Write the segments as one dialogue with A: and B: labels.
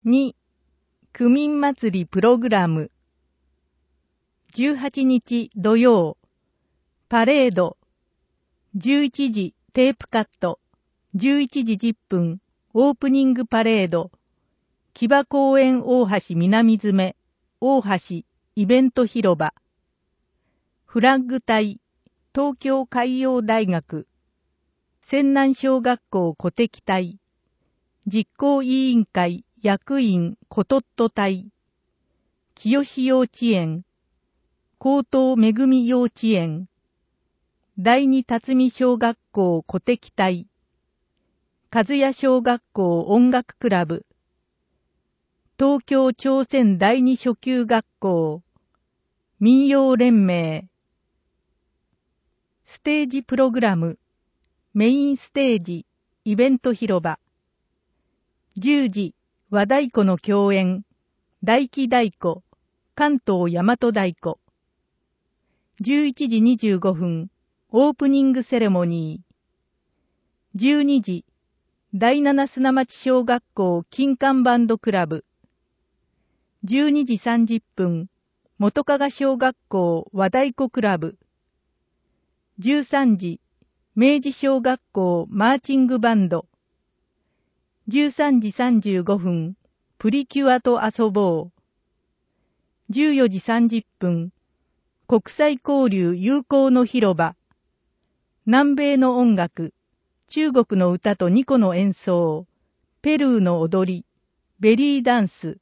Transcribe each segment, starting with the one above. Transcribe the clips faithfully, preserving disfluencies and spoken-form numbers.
A: に、区民祭りプログラム。じゅうはちにち土曜、パレード。じゅういちじテープカット。じゅういちじじゅっぷん、オープニングパレード。木場公園大橋南詰め、大橋、イベント広場。フラッグ隊、東京海洋大学。泉南小学校鼓笛隊。実行委員会役員コトット隊。清幼稚園。高等めぐみ幼稚園。第二辰巳小学校鼓笛隊。和也小学校音楽クラブ。東京朝鮮第二初級学校。民謡連盟。ステージプログラム。メインステージ、イベント広場。じゅうじ、和太鼓の共演。大木太鼓、関東大和太鼓。じゅういちじにじゅうごふん、オープニングセレモニー。じゅうにじ、第七砂町小学校金管バンドクラブ。じゅうにじさんじゅっぷん、元加賀小学校和太鼓クラブ。じゅうさんじ、明治小学校マーチングバンド。じゅうさんじさんじゅうごふん、プリキュアと遊ぼう。じゅうよじさんじゅっぷん、国際交流友好の広場。南米の音楽、中国の歌とニコの演奏、ペルーの踊り、ベリーダンス。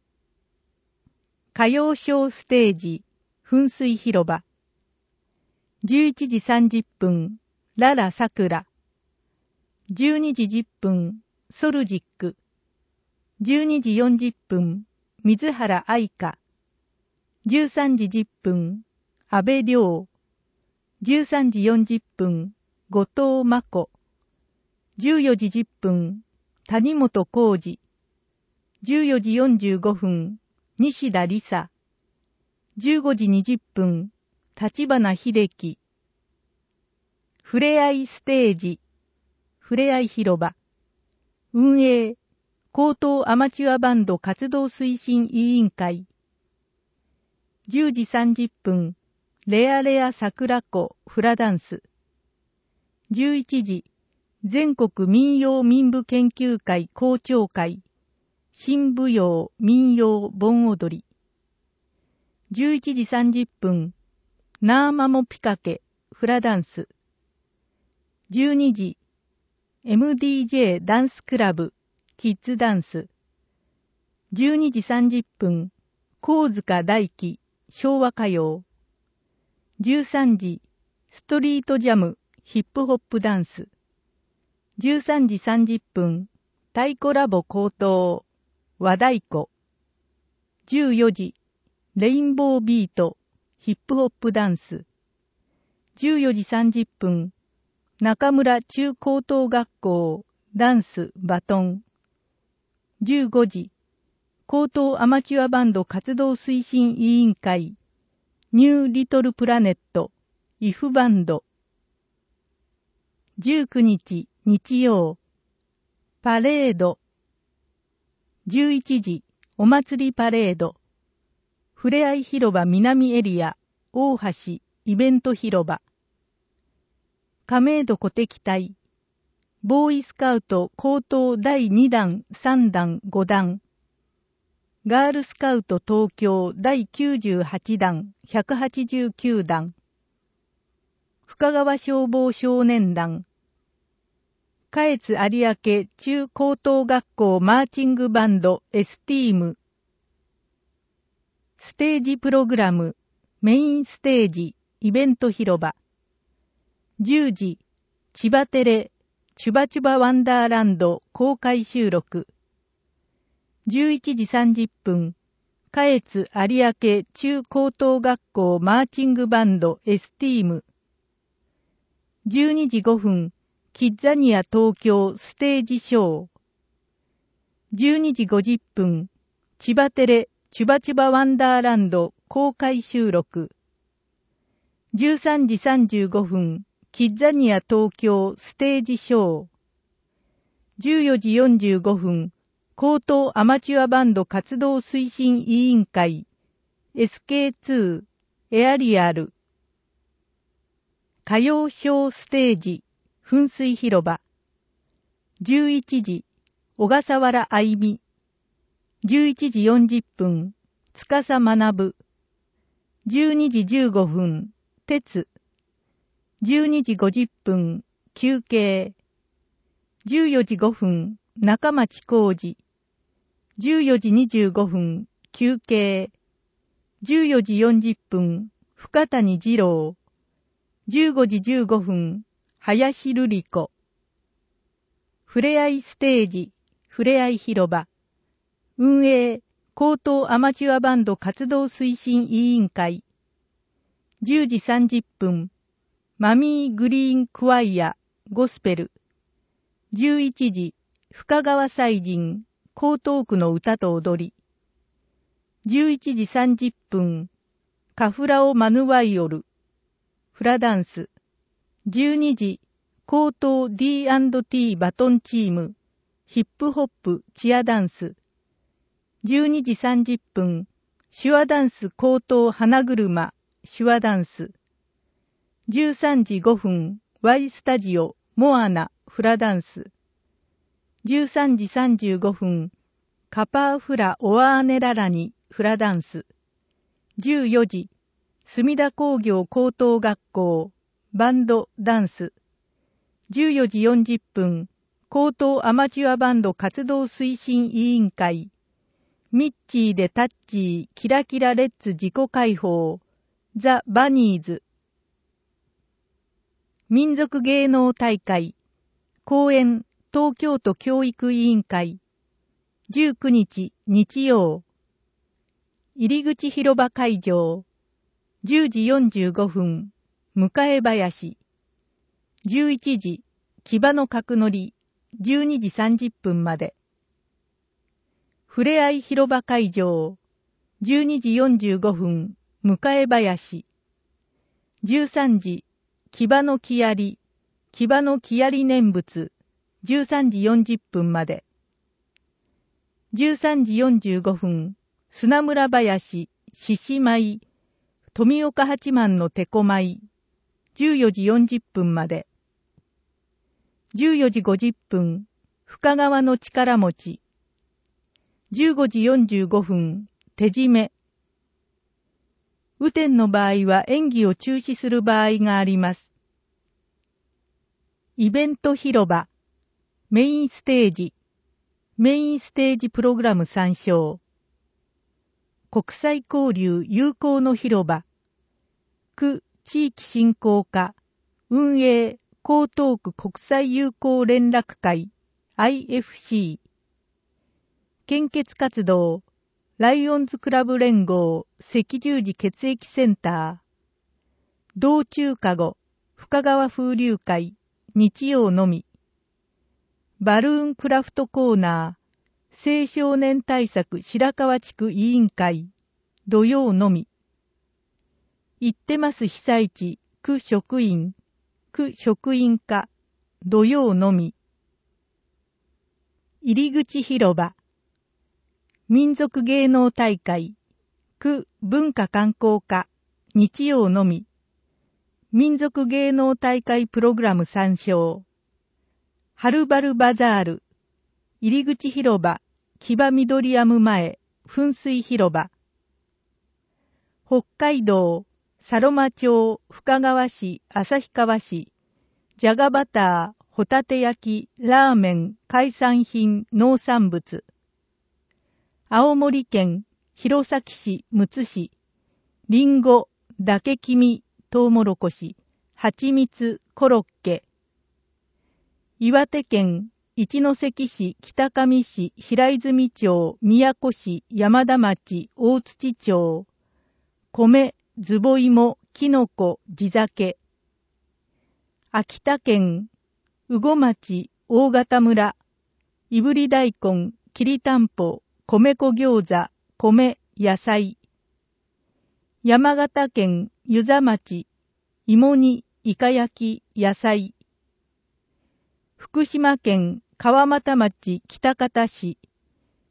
A: 歌謡ショーステージ、噴水広場。じゅういちじさんじゅっぷん、ララサクラ。じゅうにじじゅっぷん、ソルジック。じゅうにじよんじゅっぷん、水原愛香。じゅうさんじじゅっぷん、安倍亮。じゅうさんじよんじゅっぷん、後藤真子。じゅうよじじゅっぷん、谷本浩二。じゅうよじよんじゅうごふん、西田理沙。じゅうごじにじゅっぷん、立花秀樹。ふれあいステージ、ふれあい広場。運営、高等アマチュアバンド活動推進委員会。じゅうじさんじゅっぷん、レアレア桜子フラダンス。じゅういちじ、全国民謡民舞研究会校長会。新舞踊民謡盆踊り。じゅういちじさんじゅっぷん、ナーマモピカケフラダンス。じゅうにじ、エムディージェー ダンスクラブ、キッズダンス。じゅうにじさんじゅっぷん、神塚大輝、昭和歌謡。じゅうさんじ、ストリートジャム、ヒップホップダンス。じゅうさんじさんじゅっぷん、太鼓ラボ高等、和太鼓。じゅうよじ、レインボービート、ヒップホップダンス。じゅうよじさんじゅっぷん、中村中高等学校、ダンス、バトン。じゅうごじ、高等アマチュアバンド活動推進委員会、ニューリトルプラネット、イフバンド。じゅうくにち、日曜、パレード。じゅういちじ、お祭りパレード。ふれあい広場南エリア、大橋、イベント広場。亀戸鼓笛隊。ボーイスカウト高等だいにだん、さんだん、ごだん。ガールスカウト東京だいきゅうじゅうはちだん、ひゃくはちじゅうきゅうだん。深川消防少年団。下越有明中高等学校マーチングバンドエスティーム。ステージプログラム、メインステージ、イベント広場。じゅうじ、千葉テレ、チュバチュバワンダーランド公開収録。じゅういちじさんじゅっぷん、下越有明中高等学校マーチングバンドエスティーム。じゅうにじごふん、キッザニア東京ステージショー。じゅうにじごじゅっぷん、千葉テレ、チュバチュバワンダーランド公開収録。じゅうさんじさんじゅうごふん、キッザニア東京ステージショー。じゅうよじよんじゅうごふん、 高等アマチュアバンド活動推進委員会 エスケーツー エアリアル歌謡ショーステージ噴水広場じゅういちじ小笠原愛美じゅういちじよんじゅっぷん司学じゅうにじじゅうごふん鉄じゅうにじごじゅっぷん休憩じゅうよじごふん中町浩二じゅうよじにじゅうごふん休憩じゅうよじよんじゅっぷん深谷二郎じゅうごじじゅうごふん林瑠璃子ふれあいステージふれあい広場運営高等アマチュアバンド活動推進委員会じゅうじさんじゅっぷんマミーグリーンクワイアゴスペルじゅういちじ深川祭神江東区の歌と踊りじゅういちじさんじゅっぷんカフラオマヌワイオルフラダンスじゅうにじ高等 ディーアンドティー バトンチームヒップホップチアダンスじゅうにじさんじゅっぷん手話ダンス高等花車手話ダンスじゅうさんじごふん Y スタジオモアナフラダンスじゅうさんじさんじゅうごふんカパーフラオワーネララニフラダンスじゅうよじ墨田工業高等学校バンドダンスじゅうよじよんじゅっぷん高等アマチュアバンド活動推進委員会ミッチーでタッチーキラキラレッツ自己解放ザ・バニーズ民族芸能大会公演東京都教育委員会じゅうくにち日曜入口広場会場じゅうじよんじゅうごふん迎え林じゅういちじ木場の角乗りじゅうにじさんじゅっぷんまでふれあい広場会場じゅうにじよんじゅうごふん迎え林じゅうさんじ木場の木槍木場の木槍念仏じゅうさんじよんじゅっぷんまでじゅうさんじよんじゅうごふん砂村林獅子舞富岡八幡の手こ舞じゅうよじよんじゅっぷんまでじゅうよじごじゅっぷん深川の力持ちじゅうごじよんじゅうごふん手締め雨天の場合は演技を中止する場合があります。イベント広場メインステージメインステージプログラム参照国際交流友好の広場区地域振興課運営江東区国際友好連絡会 アイエフシー 献血活動ライオンズクラブ連合赤十字血液センター道中かご深川風流会日曜のみバルーンクラフトコーナー青少年対策白川地区委員会土曜のみ行ってます被災地区職員区職員課土曜のみ入口広場民族芸能大会区文化観光課日曜のみ民族芸能大会プログラム参照はるばるバザール入口広場木場緑アム前噴水広場北海道佐呂間町深川市旭川市じゃがバターホタテ焼きラーメン海産品農産物青森県弘前市むつ市りんごだけきみとうもろこしはちみつコロッケ岩手県一関市北上市平泉町宮古市山田町大槌町米ずぼ芋きのこ地酒秋田県羽後町大潟村いぶり大根きりたんぽ米粉餃子米野菜山形県遊佐町芋煮イカ焼き野菜福島県川俣町北方市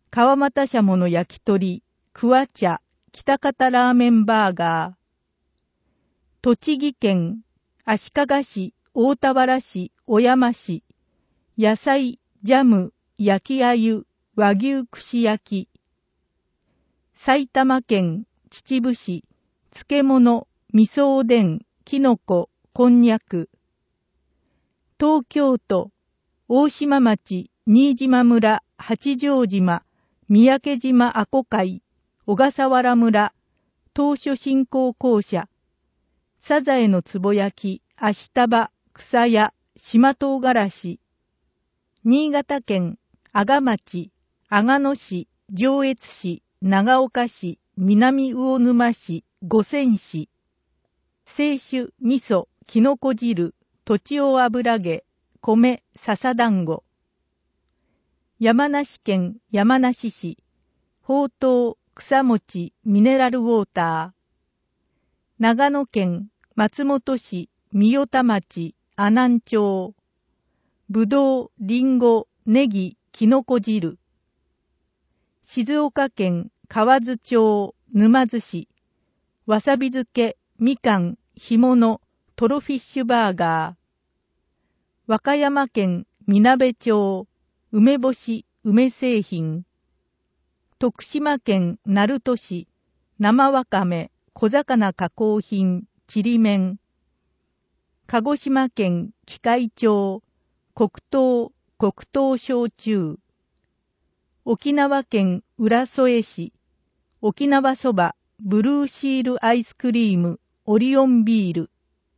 A: 川俣しゃもの焼き鳥、クワ茶、北方ラーメンバーガー。栃木県、足利市、大田原市、小山市、野菜、ジャム、焼き鮎、和牛串焼き。埼玉県、秩父市、漬物、味噌おでん、きのこ、こんにゃく。東京都、大島町、新島村、八丈島、三宅島阿古海、小笠原村、当初振興公社、サザエのつぼ焼き、足束、草屋、島唐辛子。新潟県、阿賀町、阿賀野市、上越市、長岡市、南魚沼市、五泉市。清酒、味噌、きのこ汁、とちお油揚げ、米、笹団子。山梨県山梨市、ほうとう、草餅、ミネラルウォーター。長野県松本市、三代田町、阿南町。ぶどう、りんご、ネギ、きのこ汁。静岡県河津町、沼津市、わさび漬け、みかん、干物、トロフィッシュバーガー。和歌山県みなべ町、梅干し、梅製品。徳島県鳴門市、生わかめ、小魚加工品、ちりめん。鹿児島県喜界町、黒糖、黒糖焼酎。沖縄県浦添市、沖縄そば、ブルーシールアイスクリーム、オリオンビール。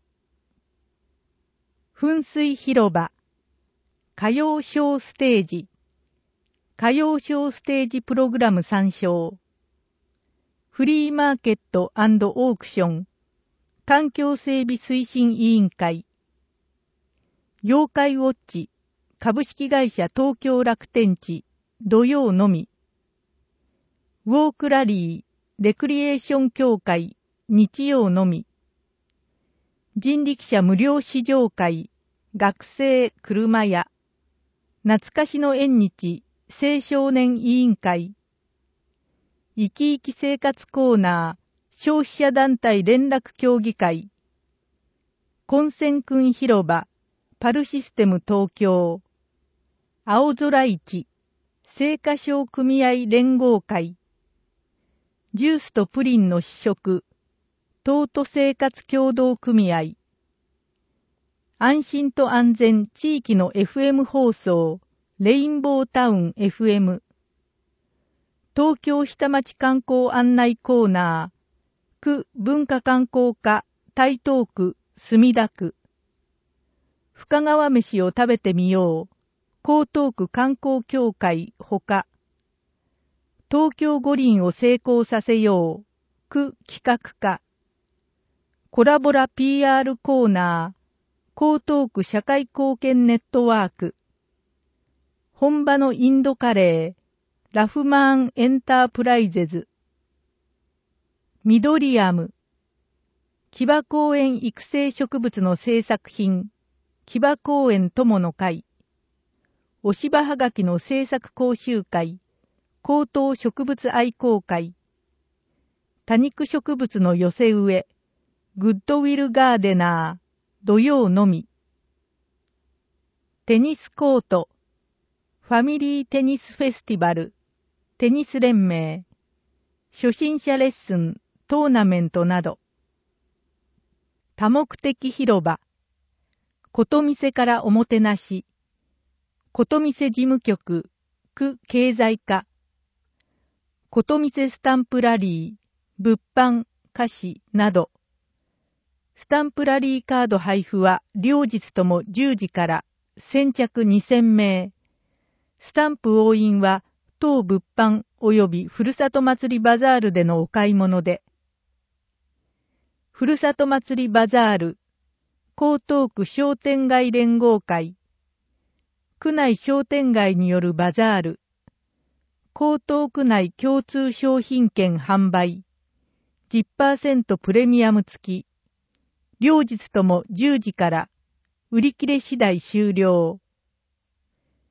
A: 噴水広場、歌謡ショーステージ、歌謡ショーステージプログラム参照。フリーマーケット&オークション、環境整備推進委員会。妖怪ウォッチ、株式会社東京楽天地、土曜のみ。ウォークラリー、レクリエーション協会、日曜のみ。人力車無料試乗会、学生車屋。懐かしの縁日、青少年委員会。生き生き生活コーナー、消費者団体連絡協議会。混戦君広場、パルシステム東京。青空市、青果商組合連合会。ジュースとプリンの試食、東都生活協同組合。安心と安全地域の エフエム 放送、レインボータウン エフエム。東京下町観光案内コーナー、区文化観光課台東区墨田区。深川飯を食べてみよう、江東区観光協会ほか。東京五輪を成功させよう、区企画課。コラボラ ピーアール コーナー、江東区社会貢献ネットワーク。本場のインドカレー、ラフマーンエンタープライゼズ。ミドリアム。木場公園育成植物の制作品、木場公園友の会。お芝はがきの制作講習会、高等植物愛好会。多肉植物の寄せ植え、グッドウィルガーデナー、土曜のみ。テニスコート、ファミリーテニスフェスティバル、テニス連盟、初心者レッスン、トーナメントなど。多目的広場、ことみせからおもてなし、ことみせ事務局、区経済課。ことみせスタンプラリー、物販、菓子など。スタンプラリーカード配布は両日ともじゅうじから先着にせんめい。スタンプ押印は当物販及びふるさと祭りバザールでのお買い物で。ふるさと祭りバザール、江東区商店街連合会。区内商店街によるバザール。江東区内共通商品券販売。じゅっパーセント プレミアム付き。両日ともじゅうじから、売り切れ次第終了。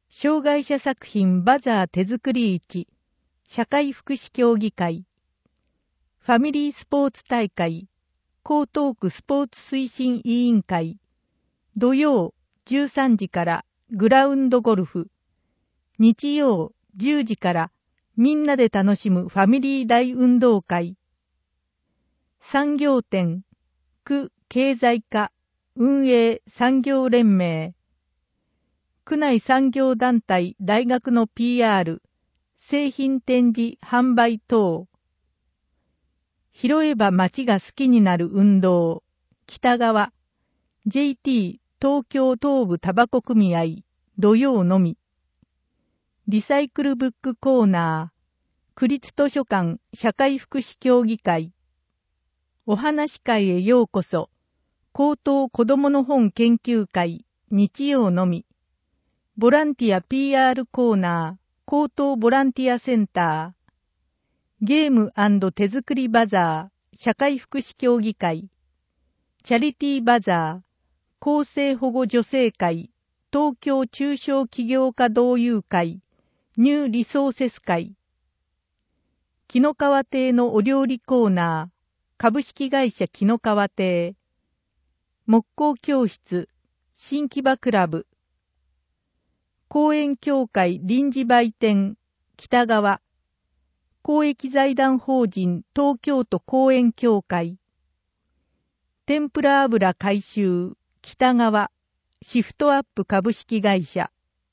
A: 障害者作品バザー手作り市、社会福祉協議会、ファミリースポーツ大会、江東区スポーツ推進委員会、土曜じゅうさんじからグラウンドゴルフ、日曜じゅうじからみんなで楽しむファミリー大運動会、産業展、区経済課運営産業連盟、区内産業団体大学の ピーアール、製品展示販売等、拾えば街が好きになる運動、北側、ジェイティー 東京東部タバコ組合、土曜のみ、リサイクルブックコーナー、区立図書館社会福祉協議会、お話会へようこそ、高等子どもの本研究会、日曜のみ、ボランティア ピーアール コーナー、高等ボランティアセンター、ゲーム&手作りバザー、社会福祉協議会、チャリティーバザー、厚生保護女性会、東京中小企業家同友会、ニューリソーセス会、紀の川亭のお料理コーナー、株式会社紀の川亭、木工教室、新木場クラブ、公園協会臨時売店、北側、公益財団法人東京都公園協会、天ぷら油回収、北側、シフトアップ株式会社、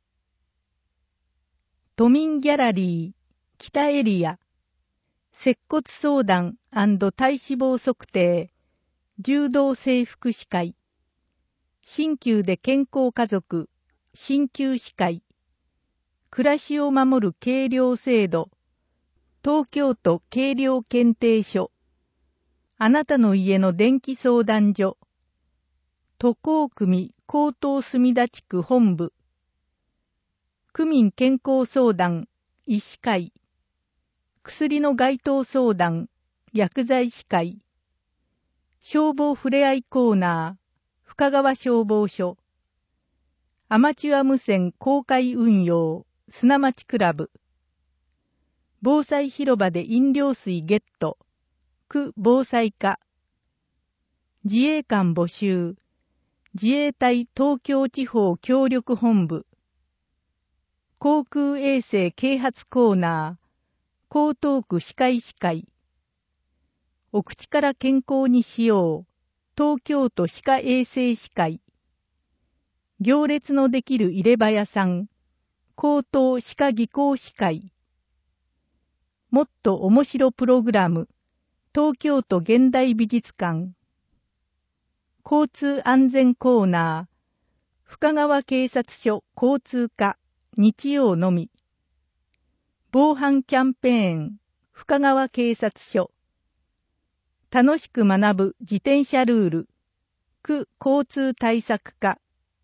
A: 都民ギャラリー、北エリア、接骨相談&体脂肪測定、柔道整復師会、鍼灸で健康家族、鍼灸師会、暮らしを守る計量制度、東京都計量検定所、あなたの家の電気相談所、都江組江東墨田地区本部、区民健康相談、医師会、薬の該当相談、薬剤師会、消防ふれあいコーナー、深川消防署、アマチュア無線公開運用、砂町クラブ、防災広場で飲料水ゲット、区防災課、自衛官募集、自衛隊東京地方協力本部、航空衛生啓発コーナー、江東区歯科医師会、お口から健康にしよう、東京都歯科衛生士会、行列のできる入れ歯屋さん、江東歯科技工士会、もっと面白プログラム、東京都現代美術館、交通安全コーナー、深川警察署交通課、日曜のみ、防犯キャンペーン、深川警察署、楽しく学ぶ自転車ルール、区交通対策課、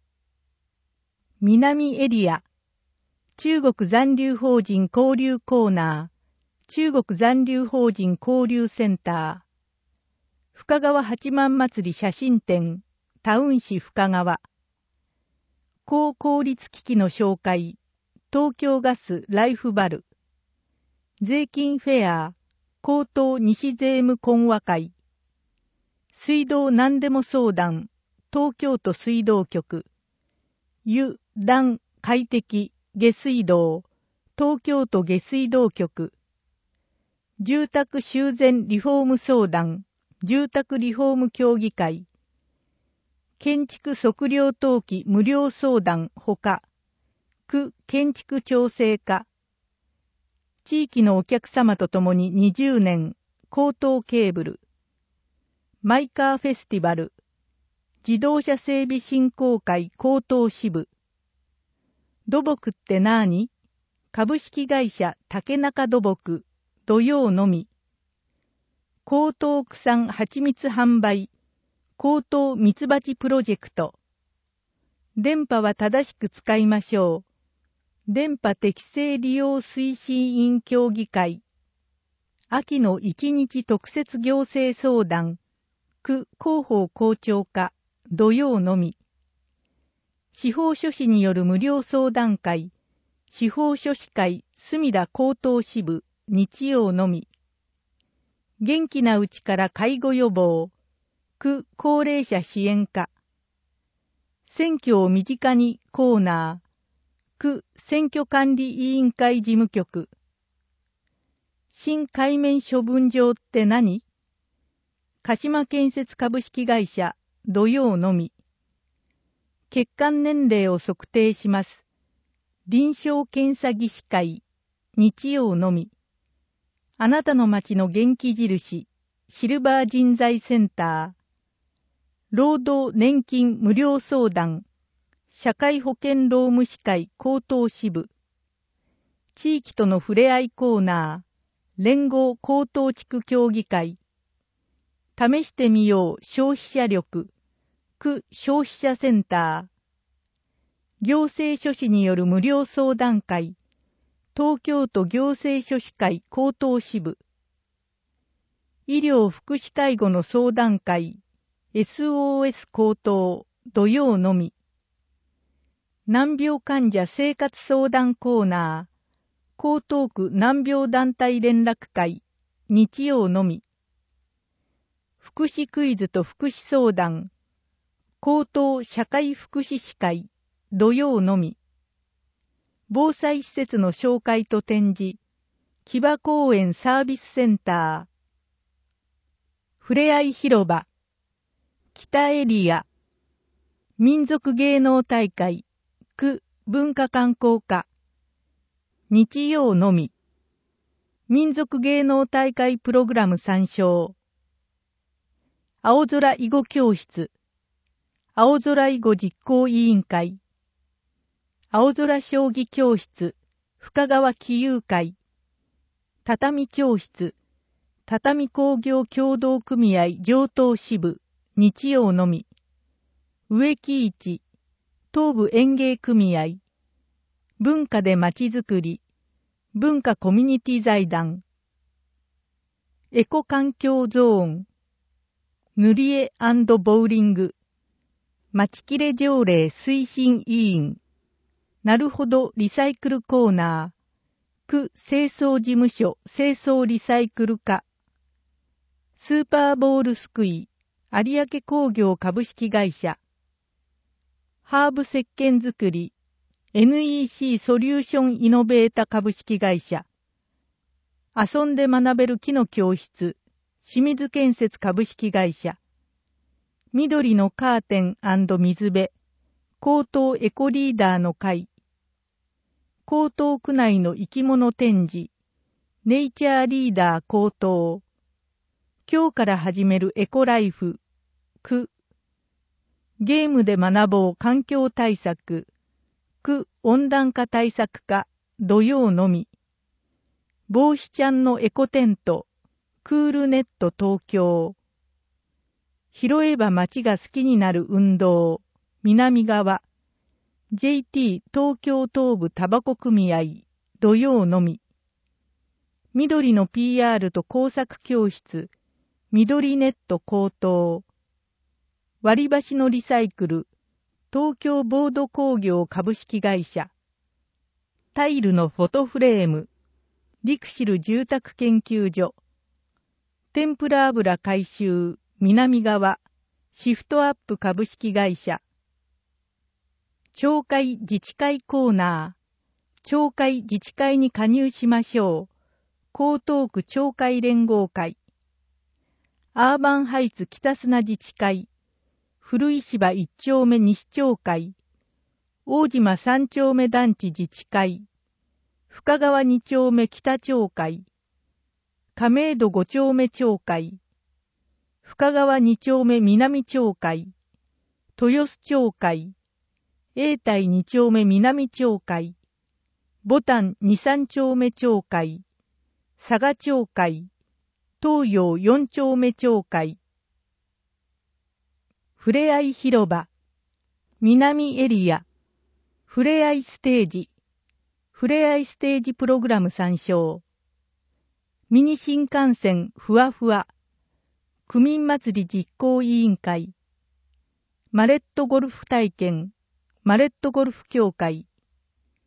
A: 南エリア、中国残留法人交流コーナー、中国残留法人交流センター、深川八幡祭り写真展、タウン市深川、高効率機器の紹介、東京ガスライフバル、税金フェア、高等西税務懇話会、水道何でも相談、東京都水道局、湯、暖、快適、下水道、東京都下水道局、住宅修繕リフォーム相談、住宅リフォーム協議会、建築測量登記無料相談ほか、区建築調整課、地域のお客様と共ににじゅうねん、高等ケーブル、マイカーフェスティバル、自動車整備振興会高等支部、土木ってなーに？株式会社竹中土木、土曜のみ、江東区産蜂蜜販売、江東蜜蜂プロジェクト、電波は正しく使いましょう、電波適正利用推進委員協議会、秋の一日特設行政相談、区広報校長課、土曜のみ、司法書士による無料相談会、 司法書士会隅田高等支部日曜のみ。元気なうちから介護予防、区高齢者支援課。選挙を身近にコーナー、区選挙管理委員会事務局。新海面処分場って何？鹿島建設株式会社土曜のみ。血管年齢を測定します。臨床検査技師会日曜のみ。あなたの町の元気印シルバー人材センター。労働年金無料相談社会保険労務士会高等支部。地域との触れ合いコーナー連合高等地区協議会。試してみよう消費者力区消費者センター。行政書士による無料相談会東京都行政書士会高等支部。医療福祉介護の相談会 エスオーエス 高等土曜のみ。難病患者生活相談コーナー江東区難病団体連絡会日曜のみ。福祉クイズと福祉相談江東社会福祉士会土曜のみ。防災施設の紹介と展示木場公園サービスセンター。ふれあい広場北エリア。民族芸能大会区文化観光課日曜のみ。民族芸能大会プログラム参照。青空囲碁教室青空囲碁実行委員会。青空将棋教室深川棋友会。畳教室畳工業協同組合上東支部日曜のみ。植木市東部園芸組合。文化でまちづくり文化コミュニティ財団。エコ環境ゾーン塗り絵&ボウリング町切れ条例推進委員。なるほどリサイクルコーナー区清掃事務所清掃リサイクル課。スーパーボールすくい有明工業株式会社。ハーブ石鹸作り エヌイーシー ソリューションイノベータ株式会社。遊んで学べる木の教室清水建設株式会社。緑のカーテン&水辺江東エコリーダーの会。江東区内の生き物展示ネイチャーリーダー江東。今日から始めるエコライフ区。ゲームで学ぼう環境対策区温暖化対策課土曜のみ。帽子ちゃんのエコテントクールネット東京。拾えば街が好きになる運動南側 ジェイティー 東京東部タバコ組合土曜のみ。緑の ピーアール と工作教室緑ネット高等。割り箸のリサイクル東京ボード工業株式会社。タイルのフォトフレームリクシル住宅研究所。天ぷら油回収南側シフトアップ株式会社。町会自治会コーナー町会自治会に加入しましょう江東区町会連合会。アーバンハイツ北砂自治会古石場一丁目西町会。大島三丁目団地自治会深川二丁目北町会。亀戸五丁目町会。深川二丁目南町会。豊洲町会。永代二丁目南町会。牡丹二三丁目町会。佐賀町会。東洋四丁目町会。ふれあい広場南エリア。ふれあいステージふれあいステージプログラム参照。ミニ新幹線ふわふわ区民祭り実行委員会。マレットゴルフ体験マレットゴルフ協会。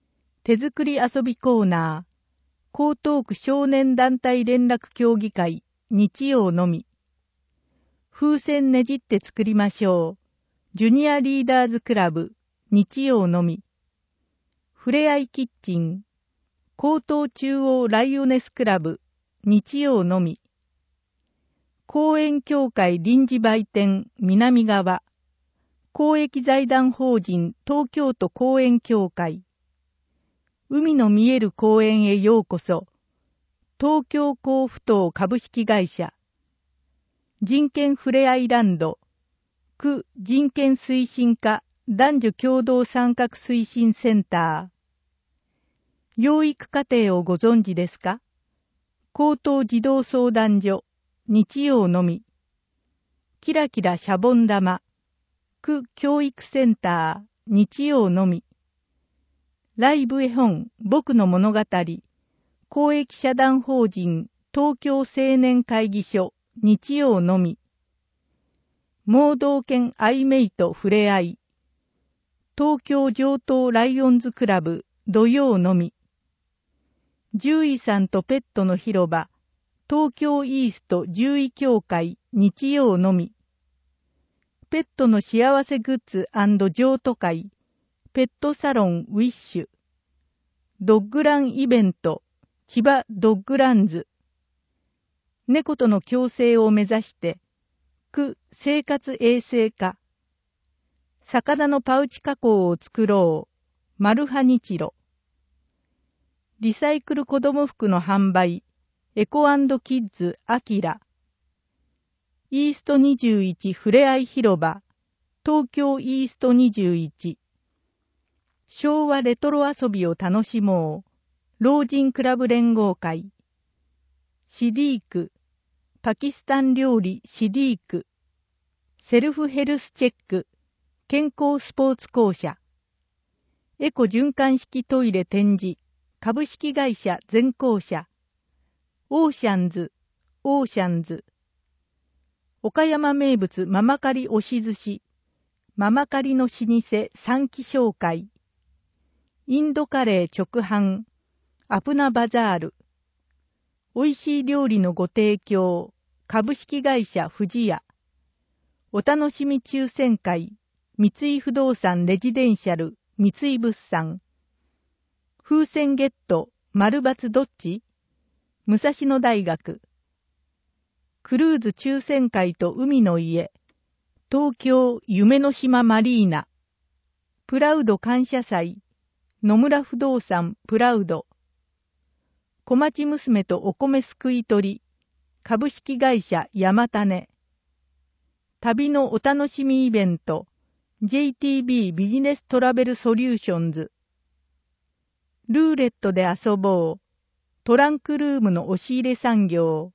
A: 手作り遊びコーナー、江東区少年団体連絡協議会、日曜のみ。風船ねじって作りましょう。ジュニアリーダーズクラブ、日曜のみ。ふれあいキッチン、江東中央ライオネスクラブ、日曜のみ。公園協会臨時売店南側、公益財団法人東京都公園協会。海の見える公園へようこそ。東京港埠頭株式会社。人権ふれあいランド。区人権推進課男女共同参画推進センター。養育課程をご存知ですか？高等児童相談所、日曜のみ。キラキラシャボン玉。区教育センター、日曜のみ。ライブ絵本、僕の物語。公益社団法人、東京青年会議所、日曜のみ。盲導犬アイメイトふれあい。東京上東ライオンズクラブ、土曜のみ。獣医さんとペットの広場、東京イースト獣医協会、日曜のみ。ペットの幸せグッズ&譲渡会、ペットサロンウィッシュ。ドッグランイベント、千葉ドッグランズ。猫との共生を目指して、区生活衛生課。魚のパウチ加工を作ろう。マルハニチロ。リサイクル子供服の販売。エコ&キッズアキラ。イーストにじゅういちふれあい広場。東京イーストにじゅういち。昭和レトロ遊びを楽しもう。老人クラブ連合会。シディーク。パキスタン料理シディーク。セルフヘルスチェック。健康スポーツ公社。エコ循環式トイレ展示。株式会社全公社。オーシャンズ。オーシャンズ。岡山名物ママカリ押し寿司。ママカリの老舗三期商会。インドカレー直販。アプナバザール。美味しい料理のご提供。株式会社富士屋。お楽しみ抽選会。三井不動産レジデンシャル。三井物産。風船ゲット。丸×どっち？武蔵野大学。クルーズ抽選会と海の家。東京夢の島マリーナ。プラウド感謝祭。野村不動産プラウド。小町娘とお米すくい取り。株式会社山種。旅のお楽しみイベント。ジェイティービー ビジネストラベルソリューションズ。ルーレットで遊ぼう。トランクルームの押し入れ産業。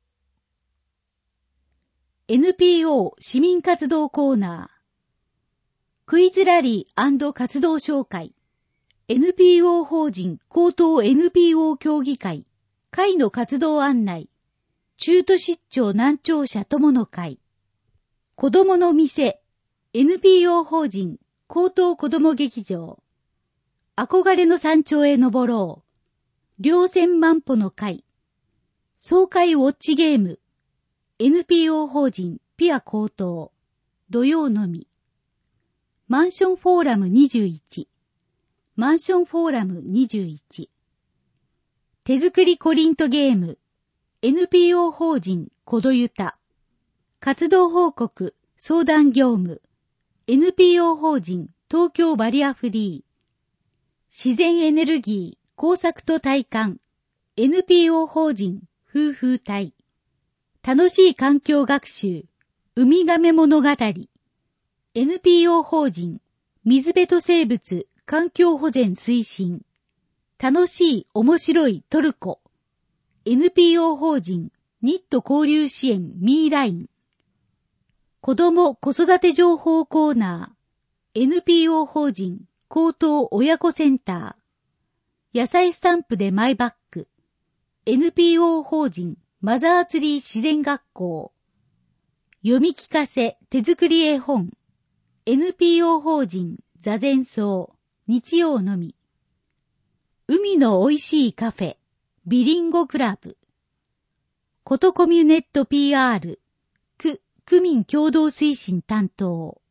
B: エヌピーオー 市民活動コーナー。クイズラリー&活動紹介。エヌピーオー 法人高等 エヌピーオー 協議会。会の活動案内。中途出張難聴者友の会。子供の店。エヌピーオー 法人高等子供劇場。憧れの山頂へ登ろう。稜線万歩の会。爽快ウォッチゲーム。エヌピーオー 法人ピア高等。土曜のみ。マンションフォーラムにじゅういち。マンションフォーラムにじゅういち。手作りコリントゲーム。エヌピーオー 法人コドユタ。活動報告、相談業務。エヌピーオー 法人東京バリアフリー。自然エネルギー、工作と体感。エヌピーオー 法人夫婦隊。楽しい環境学習。ウミガメ物語。エヌピーオー 法人水辺と生物環境保全推進。楽しい面白いトルコ。エヌピーオー 法人ニット交流支援ミーライン。子ども子育て情報コーナー。エヌピーオー 法人高等親子センター。野菜スタンプでマイバッグ。エヌピーオー 法人マザーツリー自然学校。読み聞かせ手作り絵本。エヌピーオー 法人座禅荘。日曜のみ。 海の美味しいカフェ、ビリンゴクラブ。ことコミュネット ピーアール、区、区民共同推進担当。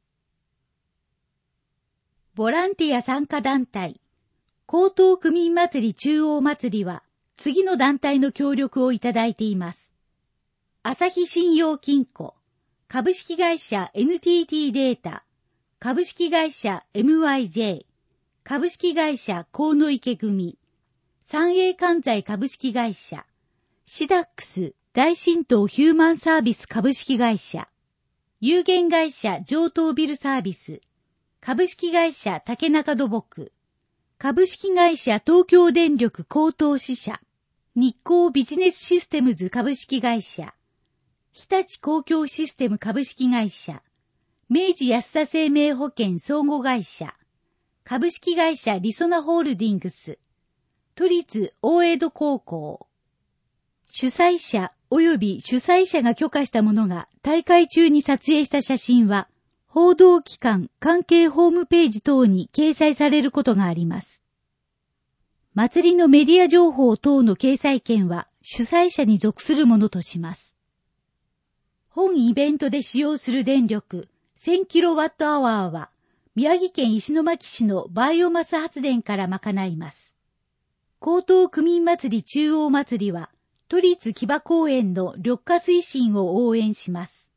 B: ボランティア参加団体、江東区民祭り中央祭りは、次の団体の協力をいただいています。朝日信用金庫、株式会社 エヌティーティー データ、株式会社 エムワイジェー、株式会社河野池組、三栄関西株式会社、シダックス大神東ヒューマンサービス株式会社、有限会社上東ビルサービス、株式会社竹中土木、株式会社東京電力江東支社、日光ビジネスシステムズ株式会社、日立公共システム株式会社、明治安田生命保険相互会社、株式会社リソナホールディングス、都立大江戸高校。主催者及び主催者が許可した者が大会中に撮影した写真は、報道機関関係ホームページ等に掲載されることがあります。祭りのメディア情報等の掲載権は主催者に属するものとします。本イベントで使用する電力 せんキロワットアワー は宮城県石巻市のバイオマス発電から賄います。江東区民祭り中央祭りは都立木場公園の緑化推進を応援します。